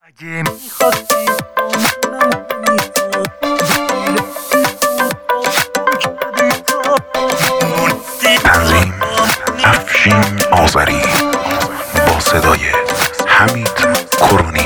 اگه میخواستی تنظیم افشین آذری با صدای حمید کرونی.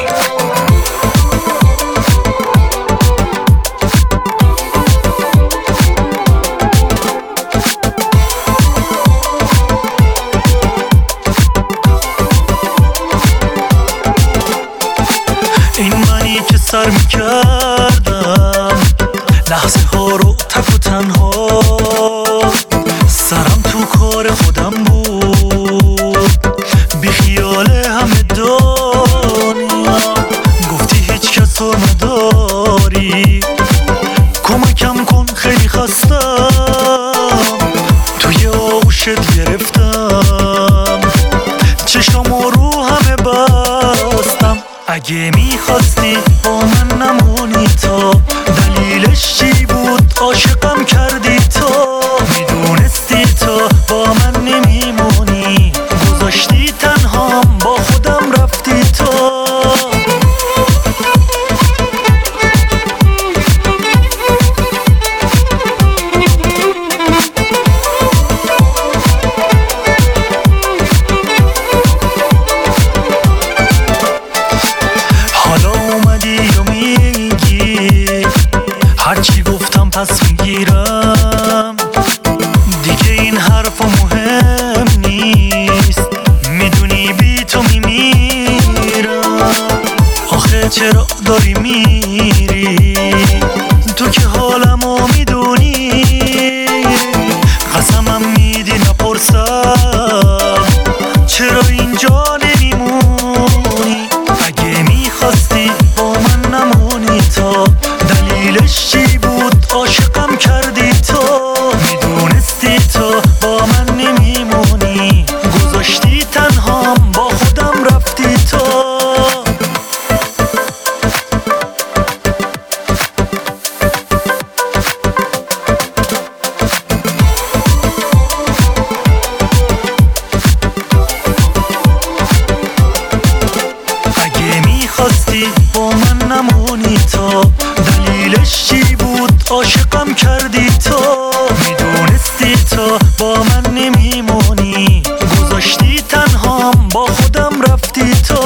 این منی که سر میکردم لحظه ها رو تک و تنها، سرم تو کار خودم بود بی خیال همه دنیا. گفتی هیچ کس رو نداری، کمکم کن خیلی خستم، توی آغوشت گرفتم، چشامو رو همه بستم. اگه میخواستی با من نمونی تا دلیلش چی بود عاشقم کردی تو، میدونستی تو با من نمیمونی، گذاشتی تنهام با خودم رفتی تو. هرچی گفتم پس میگیرم دیگه، این حرفا مهم نیست، میدونی بی تو میمیرم. آخه چرا داری میری تو که حالمو میدونی، قسمم میدی نپرسم چرا اینجا نمیمونی. اگه میخواستی با من نمونی تا دلیلش چی بود عاشقم کردی تو، میدونستی تو با من نمیمونی، گذاشتی تنهام با خودم رفتی تو. اگه میخواستی با من نمونی تا دلیلش چی بود عاشقم کردی تو، میدونستی تو با من نمیمونی، گذاشتی تنهام با خودم رفتی تو.